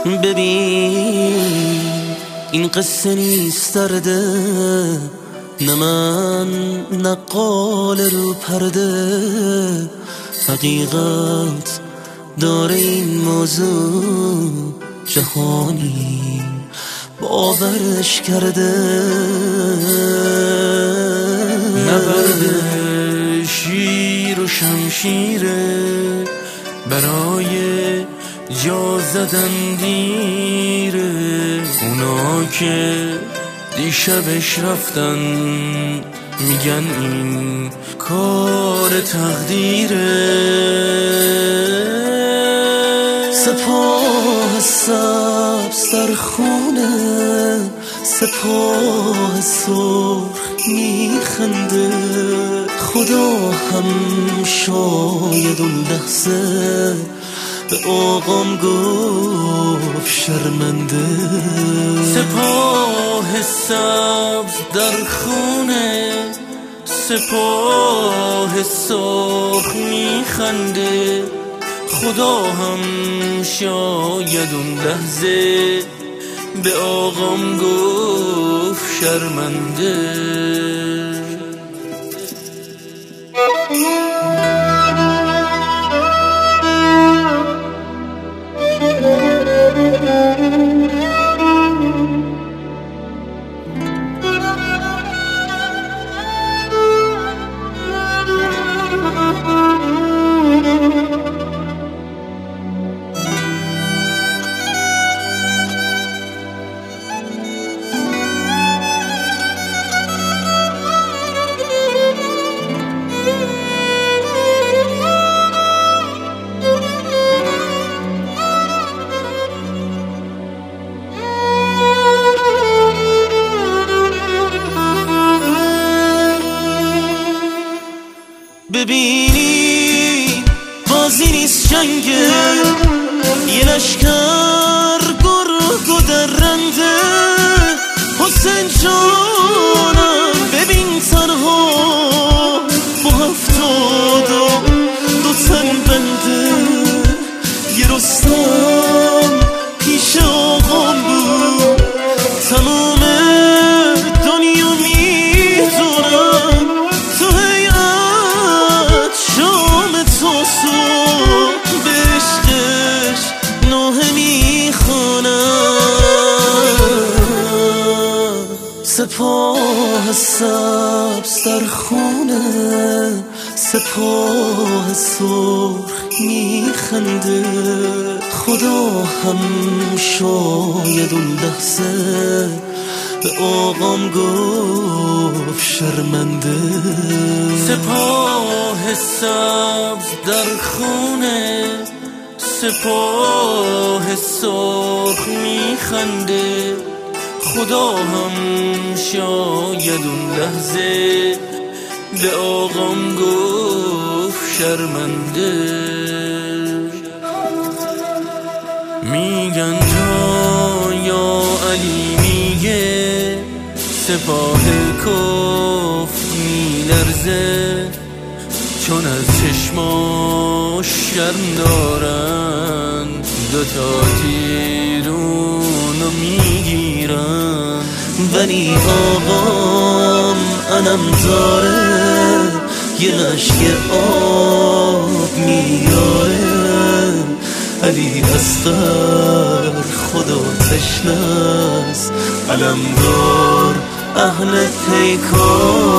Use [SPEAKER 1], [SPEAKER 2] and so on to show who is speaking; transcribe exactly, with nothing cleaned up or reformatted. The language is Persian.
[SPEAKER 1] ببین این قصه نیست درده، نه من نقال رو پرده. حقیقت داره این موضوع، جهانی باورش کرده.
[SPEAKER 2] نبرد شیر و شمشیره برای جا زدن دیره. اونا که دیشبش رفتن میگن این کار تقدیره.
[SPEAKER 1] سپاه سبز در خونه، سپاه سرخ میخنده. خدا هم شاید اون لحظه به آقام گفت شرمنده.
[SPEAKER 2] سپاه سبز در خونه، سپاه سرخ میخنده. خدا هم شاید اون لحظه به آقام گفت شرمنده.
[SPEAKER 1] ببینی بازی نیست جنگه، یه لشکر گرگ و درنده. حسین جانم ببین تنها با هفتاد و دو تن بنده. یه رستم پیش آقام بود، تمام دنیا میدونم. تو هیئت شام تاسو به عشقش نوحه میخونم. سپاه سبز در خونه، سپاه سرخ میخنده. خدا هم شاید اون لحظه به آقام گفت شرمنده.
[SPEAKER 2] سپاه سبز در خونه، سپاه سرخ میخنده. خدا هم شاید اون لحظه به آقام گفت شرمنده. میگن تا یا علی میگه سپاه کفر میلرزه، چون از چشماش شرم دارن دوتا تیرونو میگیرن.
[SPEAKER 1] ولی آقام انم داره، یه لشکر آب میاره. علی اصغر خدا تشنست، علمدار اهل پیکار.